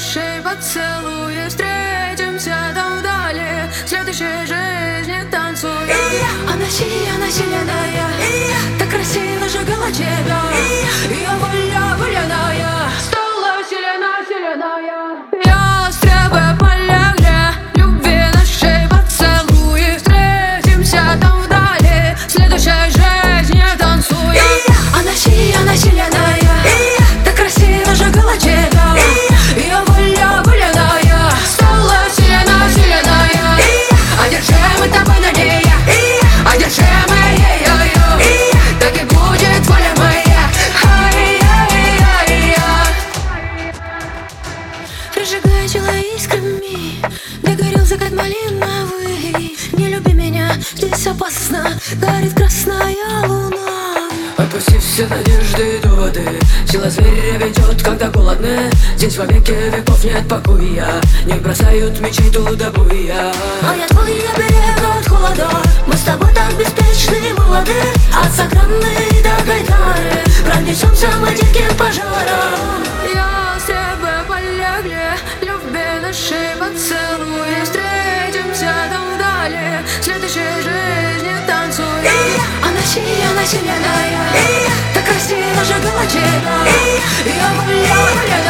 нашей поцелуи встретимся там вдали, в следующей жизни танцуем. Она сильная, так красиво жгла тебя. Ее воля воляная стала сильная. Ястребы полегли, любви нашей поцелуи встретимся там вдали, в следующей жизни танцуем. Она сильная, так красиво жгла тебя. Ее воля воляная стала сильная. Одержимы тобой на ней, одержимы ею, так и будет воля моя. Прожигая тело искрами, догорел закат малиновый. Не люби меня, здесь опасно, горит красная луна. Отпустив все надежды и доводы, сила зверя ведет, когда голодны. Здесь во веки веков нет покоя, не бросают мечей туда буя. А я твой оберег от холода, мы с тобой так беспечны и молоды. От сакраны до гайтары пронесемся мы диким пожаром. Ястребы полегли, любви наши поцелуи встретимся там вдали, в следующей жизни танцуем. Она сильная, так красиво жгла тебя. Ее воля